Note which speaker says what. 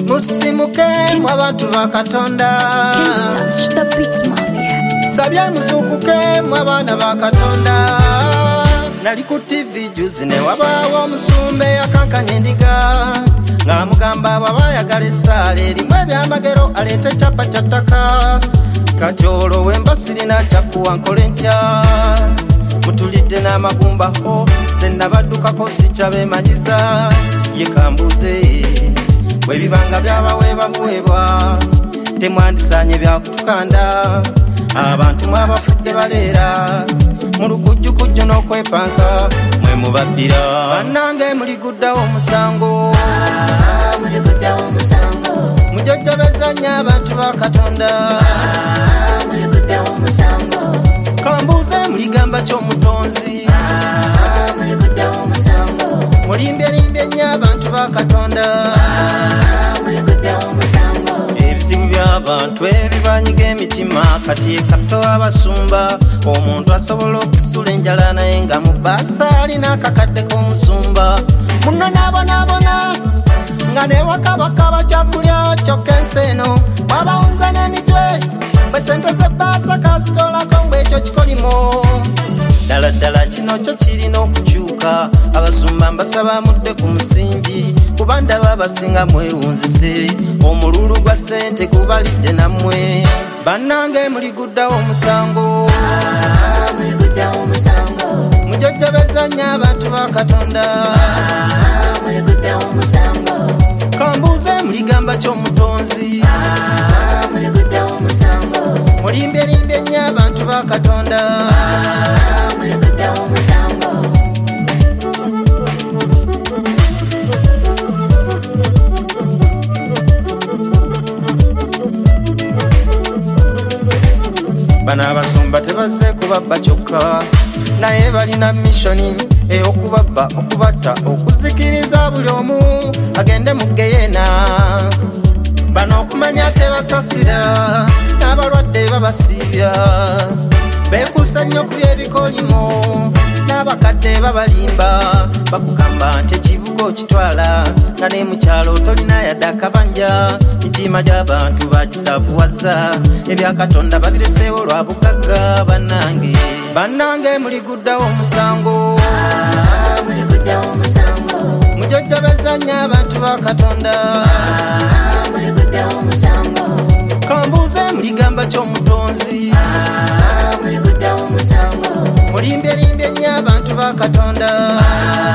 Speaker 1: musimuke mw'abantu ba Katonda sabye muzukuke mw'abaana ba Katonda nali ku TV juzi ne wabaawo omusumba eyakankanya endiga ng'amugamba bw'aba ayagala essaala erimu ebyamagero aleete ekyapa kya ttaka kati olwo wemba sirina kyakuwa nkole ntya mutulidde n'amagumba ho ze nabaddukako sikyabeemanyiza ye kambuze bwe bibanga byabaweebwa buweebwa temwandisaanye byakutukanda abantu mwabafudde baleera mu lukujjukujju n'okwepanka mwe mubabbira bannange muliguddawo omusango mujojjobeza nnyo abantu ba Katonda kambuuze muligamba ky'omutonzi mulimbyelimbye nnyo abantu ba Katonda ebizibu by'abantu ebibanyiga emitima kati ekapito abasumba omuntu asobola okusula enjala naye nga mu bbaasa alina akakadde k'omusumba muno n'abonaabona nga newakabakaba kyakulya kyokka ensi eno wabawunza n'emitwe bwe sente z'ebbaasa kasitolako ng'ekyo kikolimo ddala ddala kino kyo kirina okukyuka abasumba mbasaba mudde ku musingi kuba ndaba abasinga mwewunzise omululu gwa ssente gubalidde nammwe bannange muliguddawo omusango mujojjobeza nnyo abantu ba Katonda kambuuze muligamba ky'omutonzi mulimbyelimbye nnyo abantu ba Katonda bano abasumba tebazze kubabba kyokka naye balina mishoni ey'okubabba okubatta okuzikiriza buli omu agende mu Geyeena bano okumanya tebasasira n'abalwadde babasiibya beekuusa nnyo ku by'ebikolimo n'abakadde babalimba bakugamba nti ekibuga okitwala nga ne mukyalo tolina yadde akabanja mitima gy'abantu bagisaavuwaza ebya Katonda babireseewo lwa bugagga bannange muliguddawo omusango mujojjobeza nnyo abantu ba Katonda kambuuze muligamba ky'omutonzi mulimbyelimbye nnyo abantu ba Katonda